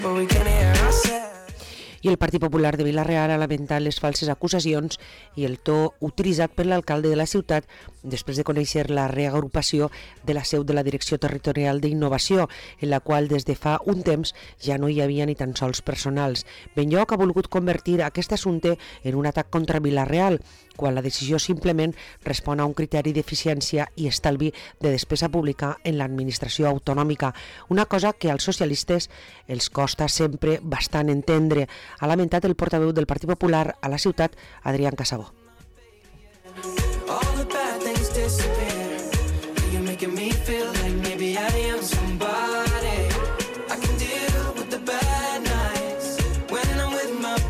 I el Partit Popular de Vila-real ha lamentat les falses acusacions i el to utilitzat per l'alcalde de la ciutat després de conèixer la reagrupació de la seu de la Direcció Territorial d'Innovació, en la qual des de fa un temps ja no hi havia ni tan sols personals. Benlloc ha volgut convertir aquest assumpte en un atac contra Vila-real, quan la decisió simplement respon a un criteri d'eficiència i estalvi de despesa pública en l'administració autonòmica, una cosa que als socialistes els costa sempre bastant entendre, ha lamentat el portaveu del Partit Popular a la ciutat, Adrián Casabó.